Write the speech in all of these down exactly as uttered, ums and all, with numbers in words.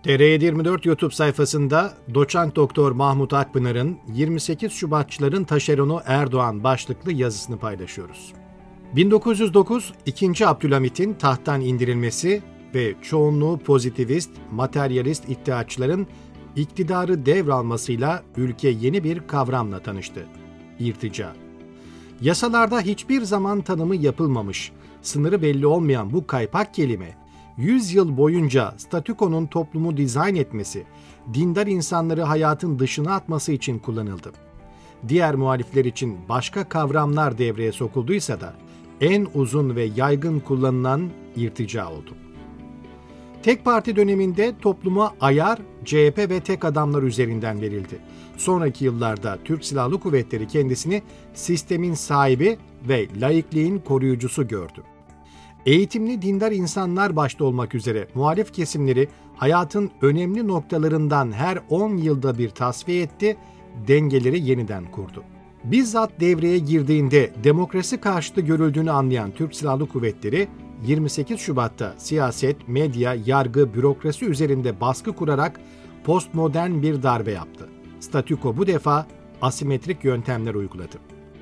T R yedi dört YouTube sayfasında Doçent Doktor Mahmut Akpınar'ın yirmi sekiz Şubatçıların taşeronu Erdoğan başlıklı yazısını paylaşıyoruz. bin dokuz yüz dokuz ikinci. Abdülhamit'in tahttan indirilmesi ve çoğunluğu pozitivist, materyalist iddiaçıların iktidarı devralmasıyla ülke yeni bir kavramla tanıştı. İrtica. Yasalarda hiçbir zaman tanımı yapılmamış, sınırı belli olmayan bu kaypak kelime, yüz yıl boyunca statükonun toplumu dizayn etmesi, dindar insanları hayatın dışına atması için kullanıldı. Diğer muhalifler için başka kavramlar devreye sokulduysa da en uzun ve yaygın kullanılan irtica oldu. Tek parti döneminde topluma ayar, C H P ve tek adamlar üzerinden verildi. Sonraki yıllarda Türk Silahlı Kuvvetleri kendisini sistemin sahibi ve laikliğin koruyucusu gördü. Eğitimli dindar insanlar başta olmak üzere muhalif kesimleri hayatın önemli noktalarından her on yılda bir tasfiye etti, dengeleri yeniden kurdu. Bizzat devreye girdiğinde demokrasi karşıtı görüldüğünü anlayan Türk Silahlı Kuvvetleri, yirmi sekiz Şubat'ta siyaset, medya, yargı, bürokrasi üzerinde baskı kurarak postmodern bir darbe yaptı. Statüko bu defa asimetrik yöntemler uyguladı.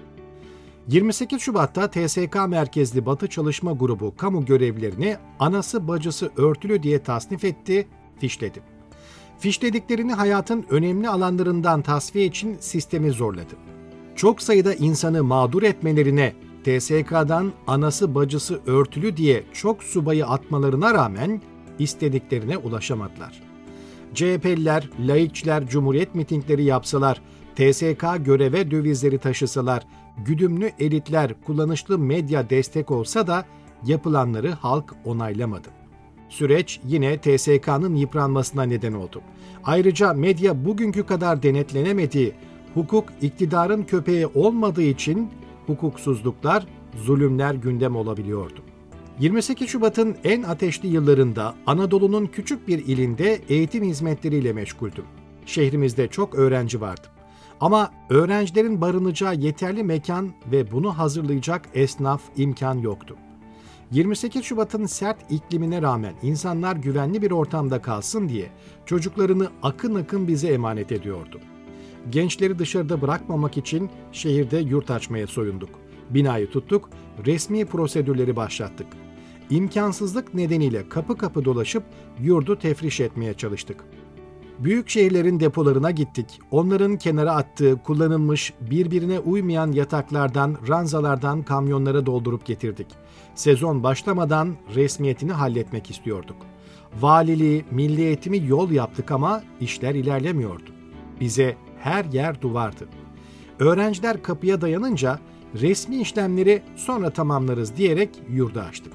yirmi sekiz Şubat'ta T S K merkezli Batı Çalışma Grubu kamu görevlilerini anası bacısı örtülü diye tasnif etti, fişledi. Fişlediklerini hayatın önemli alanlarından tasfiye için sistemi zorladı. Çok sayıda insanı mağdur etmelerine, T S K'dan anası bacısı örtülü diye çok subayı atmalarına rağmen istediklerine ulaşamadılar. C H P'liler, laikçiler cumhuriyet mitingleri yapsalar, T S K göreve dövizleri taşısalar, güdümlü elitler kullanışlı medya destek olsa da yapılanları halk onaylamadı. Süreç yine T S K'nın yıpranmasına neden oldu. Ayrıca medya bugünkü kadar denetlenemediği, hukuk iktidarın köpeği olmadığı için hukuksuzluklar, zulümler gündem olabiliyordu. yirmi sekiz Şubat'ın en ateşli yıllarında Anadolu'nun küçük bir ilinde eğitim hizmetleriyle meşguldüm. Şehrimizde çok öğrenci vardı. Ama öğrencilerin barınacağı yeterli mekan ve bunu hazırlayacak esnaf imkan yoktu. yirmi sekiz Şubat'ın sert iklimine rağmen insanlar güvenli bir ortamda kalsın diye çocuklarını akın akın bize emanet ediyordu. Gençleri dışarıda bırakmamak için şehirde yurt açmaya soyunduk. Binayı tuttuk, resmi prosedürleri başlattık. İmkansızlık nedeniyle kapı kapı dolaşıp yurdu tefriş etmeye çalıştık. Büyük şehirlerin depolarına gittik. Onların kenara attığı, kullanılmış, birbirine uymayan yataklardan, ranzalardan kamyonlara doldurup getirdik. Sezon başlamadan resmiyetini halletmek istiyorduk. Valiliği, milli eğitimi yol yaptık ama işler ilerlemiyordu. Bize her yer duvardı. Öğrenciler kapıya dayanınca resmi işlemleri sonra tamamlarız diyerek yurdu açtık.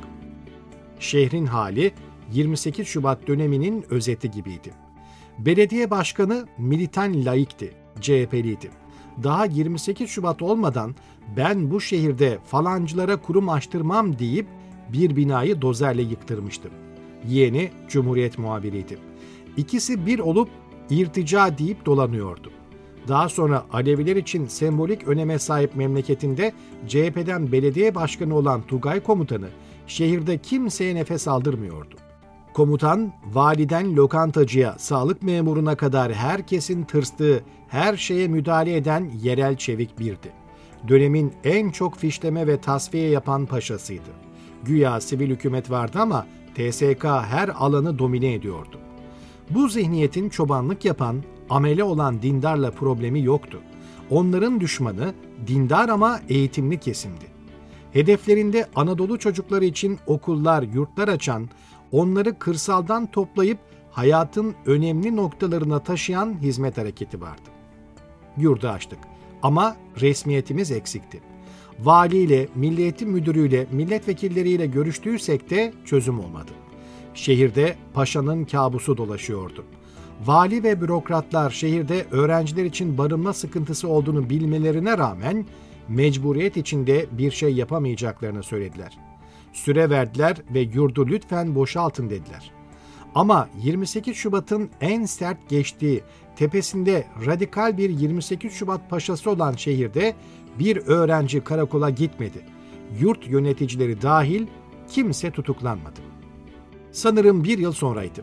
Şehrin hali yirmi sekiz Şubat döneminin özeti gibiydi. Belediye başkanı militan laikti, C H P'liydi. Daha yirmi sekiz Şubat olmadan ben bu şehirde falancılara kurum açtırmam deyip bir binayı dozerle yıktırmıştım. Yeğeni Cumhuriyet muhabiriydi. İkisi bir olup irtica deyip dolanıyordu. Daha sonra Aleviler için sembolik öneme sahip memleketinde C H P'den belediye başkanı olan Tugay komutanı şehirde kimseye nefes aldırmıyordu. Komutan, validen lokantacıya, sağlık memuruna kadar herkesin tırstığı, her şeye müdahale eden yerel çevik birdi. Dönemin en çok fişleme ve tasfiye yapan paşasıydı. Güya sivil hükümet vardı ama T S K her alanı domine ediyordu. Bu zihniyetin çobanlık yapan, amele olan dindarla problemi yoktu. Onların düşmanı dindar ama eğitimli kesimdi. Hedeflerinde Anadolu çocukları için okullar, yurtlar açan, onları kırsaldan toplayıp hayatın önemli noktalarına taşıyan hizmet hareketi vardı. Yurdu açtık ama resmiyetimiz eksikti. Valiyle, Milli Eğitim Müdürüyle, milletvekilleriyle görüştüysek de çözüm olmadı. Şehirde paşanın kabusu dolaşıyordu. Vali ve bürokratlar şehirde öğrenciler için barınma sıkıntısı olduğunu bilmelerine rağmen mecburiyet içinde bir şey yapamayacaklarını söylediler. Süre verdiler ve yurdu lütfen boşaltın dediler. Ama yirmi sekiz Şubat'ın en sert geçtiği, tepesinde radikal bir yirmi sekiz Şubat paşası olan şehirde bir öğrenci karakola gitmedi. Yurt yöneticileri dahil kimse tutuklanmadı. Sanırım bir yıl sonraydı.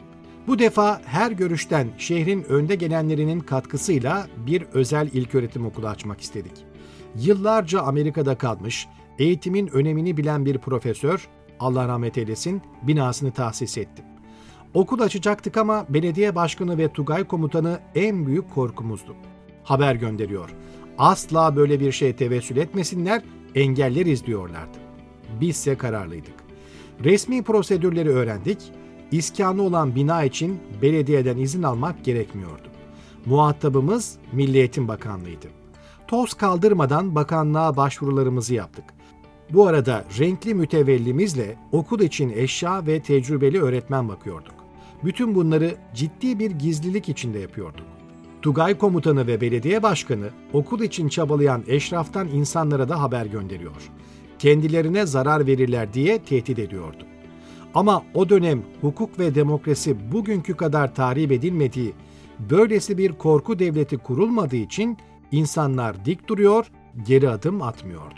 Bu defa her görüşten şehrin önde gelenlerinin katkısıyla bir özel ilköğretim okulu açmak istedik. Yıllarca Amerika'da kalmış, eğitimin önemini bilen bir profesör, Allah rahmet eylesin, binasını tahsis etti. Okul açacaktık ama belediye başkanı ve Tugay komutanı en büyük korkumuzdu. Haber gönderiyor. Asla böyle bir şeye tevessül etmesinler, engelleriz diyorlardı. Bizse kararlıydık. Resmi prosedürleri öğrendik. İskanı olan bina için belediyeden izin almak gerekmiyordu. Muhatabımız Milli Eğitim Bakanlığı'ydı. Toz kaldırmadan bakanlığa başvurularımızı yaptık. Bu arada renkli mütevellimizle okul için eşya ve tecrübeli öğretmen bakıyorduk. Bütün bunları ciddi bir gizlilik içinde yapıyorduk. Tugay komutanı ve belediye başkanı okul için çabalayan eşraftan insanlara da haber gönderiyor. Kendilerine zarar verirler diye tehdit ediyordu. Ama o dönem hukuk ve demokrasi bugünkü kadar tahrip edilmediği, böylesi bir korku devleti kurulmadığı için insanlar dik duruyor, geri adım atmıyordu.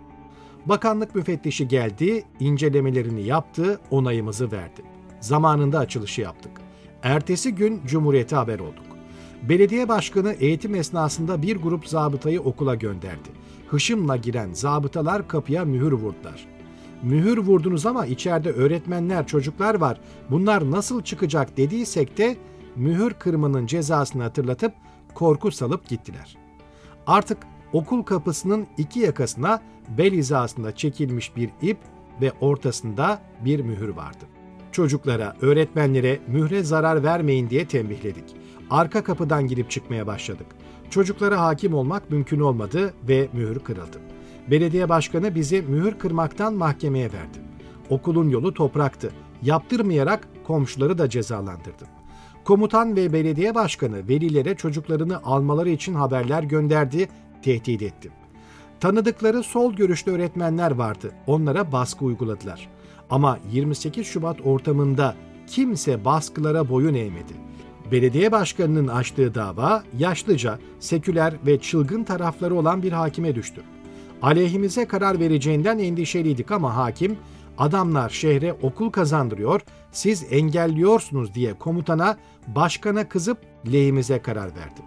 Bakanlık müfettişi geldi, incelemelerini yaptı, onayımızı verdi. Zamanında açılışı yaptık. Ertesi gün Cumhuriyet'e haber olduk. Belediye başkanı eğitim esnasında bir grup zabıtayı okula gönderdi. Hışımla giren zabıtalar kapıya mühür vurdular. Mühür vurdunuz ama içeride öğretmenler, çocuklar var, bunlar nasıl çıkacak dediysek de mühür kırmanın cezasını hatırlatıp korku salıp gittiler. Artık okul kapısının iki yakasına bel hizasında çekilmiş bir ip ve ortasında bir mühür vardı. Çocuklara, öğretmenlere mühre zarar vermeyin diye tembihledik. Arka kapıdan girip çıkmaya başladık. Çocuklara hakim olmak mümkün olmadı ve mühür kırıldı. Belediye başkanı bizi mühür kırmaktan mahkemeye verdi. Okulun yolu topraktı. Yaptırmayarak komşuları da cezalandırdı. Komutan ve belediye başkanı velilere çocuklarını almaları için haberler gönderdi, tehdit etti. Tanıdıkları sol görüşlü öğretmenler vardı. Onlara baskı uyguladılar. Ama yirmi sekiz Şubat ortamında kimse baskılara boyun eğmedi. Belediye başkanının açtığı dava yaşlıca, seküler ve çılgın tarafları olan bir hakime düştü. Aleyhimize karar vereceğinden endişeliydik ama hakim, adamlar şehre okul kazandırıyor, siz engelliyorsunuz diye komutana, başkana kızıp lehimize karar verdi.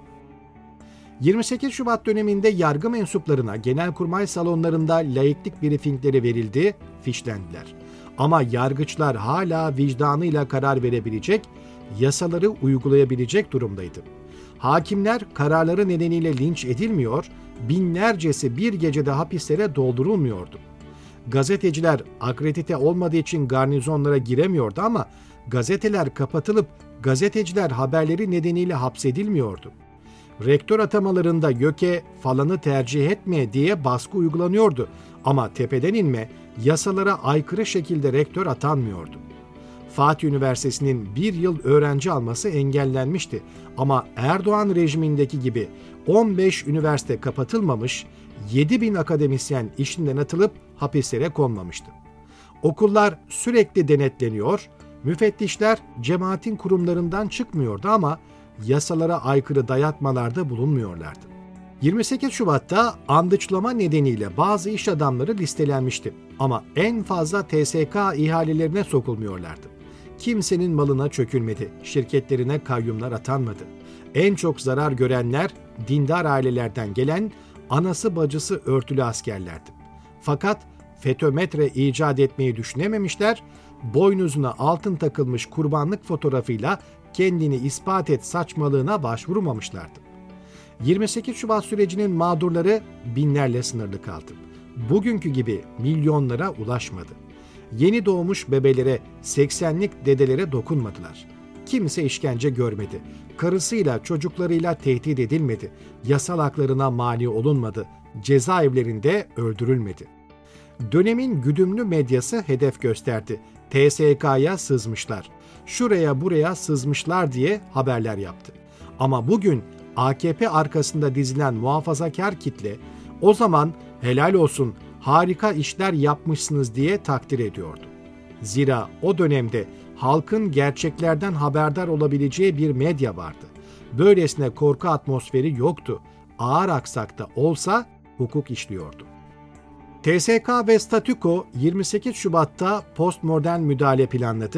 yirmi sekiz Şubat döneminde yargı mensuplarına genelkurmay salonlarında laiklik briefingleri verildi, fişlendiler. Ama yargıçlar hala vicdanıyla karar verebilecek, yasaları uygulayabilecek durumdaydı. Hakimler kararları nedeniyle linç edilmiyor, binlercesi bir gecede hapislere doldurulmuyordu. Gazeteciler akredite olmadığı için garnizonlara giremiyordu ama gazeteler kapatılıp gazeteciler haberleri nedeniyle hapsedilmiyordu. Rektör atamalarında YÖK'e falanı tercih etme diye baskı uygulanıyordu ama tepeden inme, yasalara aykırı şekilde rektör atanmıyordu. Fatih Üniversitesi'nin bir yıl öğrenci alması engellenmişti ama Erdoğan rejimindeki gibi on beş üniversite kapatılmamış, yedi bin akademisyen işinden atılıp hapislere konmamıştı. Okullar sürekli denetleniyor, müfettişler cemaatin kurumlarından çıkmıyordu ama yasalara aykırı dayatmalarda bulunmuyorlardı. yirmi sekiz Şubat'ta andıçlama nedeniyle bazı iş adamları listelenmişti ama en fazla T S K ihalelerine sokulmuyorlardı. Kimsenin malına çökülmedi, şirketlerine kayyumlar atanmadı. En çok zarar görenler dindar ailelerden gelen anası bacısı örtülü askerlerdi. Fakat FETÖ-METRE icat etmeyi düşünememişler, boynuzuna altın takılmış kurbanlık fotoğrafıyla kendini ispat et saçmalığına başvurmamışlardı. yirmi sekiz Şubat sürecinin mağdurları binlerle sınırlı kaldı. Bugünkü gibi milyonlara ulaşmadı. Yeni doğmuş bebelere, seksenlik dedelere dokunmadılar. Kimse işkence görmedi. Karısıyla, çocuklarıyla tehdit edilmedi. Yasal haklarına mani olunmadı. Cezaevlerinde öldürülmedi. Dönemin güdümlü medyası hedef gösterdi. T S K'ya sızmışlar. Şuraya buraya sızmışlar diye haberler yaptı. Ama bugün A K P arkasında dizilen muhafazakar kitle o zaman helal olsun, harika işler yapmışsınız diye takdir ediyordu. Zira o dönemde halkın gerçeklerden haberdar olabileceği bir medya vardı. Böylesine korku atmosferi yoktu. Ağır aksakta olsa hukuk işliyordu. T S K ve Statüko yirmi sekiz Şubat'ta postmodern müdahale planladı,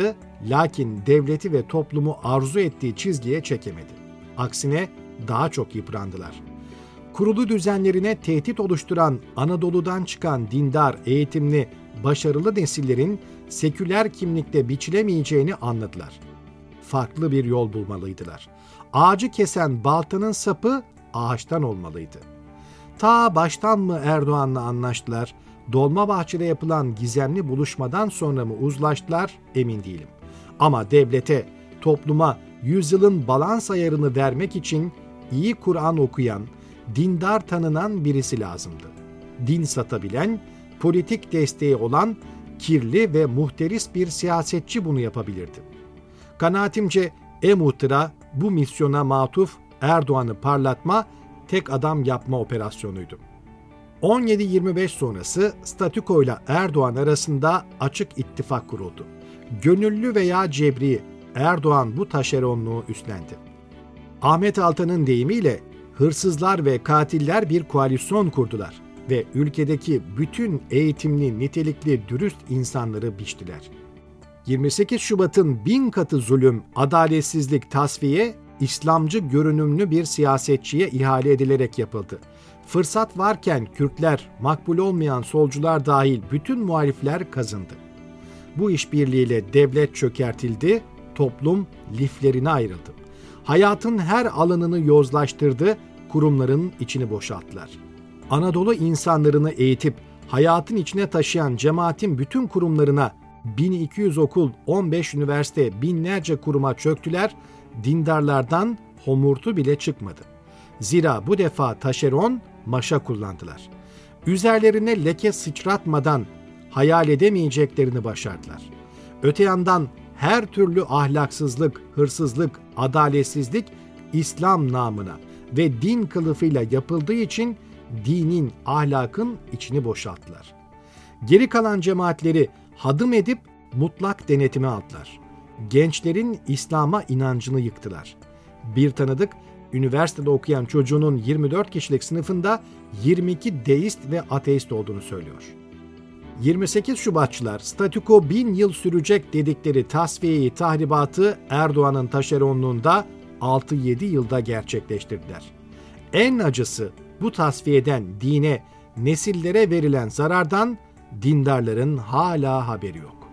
Lakin devleti ve toplumu arzu ettiği çizgiye çekemedi. Aksine daha çok yıprandılar. Kurulu düzenlerine tehdit oluşturan Anadolu'dan çıkan dindar, eğitimli, başarılı nesillerin seküler kimlikte biçilemeyeceğini anladılar. Farklı bir yol bulmalıydılar. Ağacı kesen baltanın sapı ağaçtan olmalıydı. Ta baştan mı Erdoğan'la anlaştılar, Dolmabahçe'de yapılan gizemli buluşmadan sonra mı uzlaştılar emin değilim. Ama devlete, topluma yüzyılın balans ayarını vermek için iyi Kur'an okuyan, dindar tanınan birisi lazımdı. Din satabilen, politik desteği olan, kirli ve muhteris bir siyasetçi bunu yapabilirdi. Kanaatimce e-muhtıra bu misyona matuf Erdoğan'ı parlatma, tek adam yapma operasyonuydu. on yedi yirmi beş sonrası statüko ile Erdoğan arasında açık ittifak kuruldu. Gönüllü veya cebri Erdoğan bu taşeronluğu üstlendi. Ahmet Altan'ın deyimiyle hırsızlar ve katiller bir koalisyon kurdular ve ülkedeki bütün eğitimli, nitelikli, dürüst insanları biçtiler. yirmi sekiz Şubat'ın bin katı zulüm, adaletsizlik, tasfiye, İslamcı görünümlü bir siyasetçiye ihale edilerek yapıldı. Fırsat varken Kürtler, makbul olmayan solcular dahil bütün muhalifler kazındı. Bu işbirliğiyle devlet çökertildi, toplum liflerine ayrıldı. Hayatın her alanını yozlaştırdı, kurumların içini boşalttılar. Anadolu insanlarını eğitip hayatın içine taşıyan cemaatin bütün kurumlarına bin iki yüz okul, on beş üniversite, binlerce kuruma çöktüler, dindarlardan homurtu bile çıkmadı. Zira bu defa taşeron, maşa kullandılar. Üzerlerine leke sıçratmadan hayal edemeyeceklerini başardılar. Öte yandan her türlü ahlaksızlık, hırsızlık, adaletsizlik İslam namına ve din kılıfıyla yapıldığı için dinin, ahlakın içini boşalttılar. Geri kalan cemaatleri hadım edip mutlak denetime aldılar. Gençlerin İslam'a inancını yıktılar. Bir tanıdık, üniversitede okuyan çocuğunun yirmi dört kişilik sınıfında yirmi iki deist ve ateist olduğunu söylüyor. yirmi sekiz Şubatçılar statüko bin yıl sürecek dedikleri tasfiyeyi, tahribatı Erdoğan'ın taşeronluğunda altı yedi yılda gerçekleştirdiler. En acısı bu tasfiyeden dine, nesillere verilen zarardan dindarların hala haberi yok.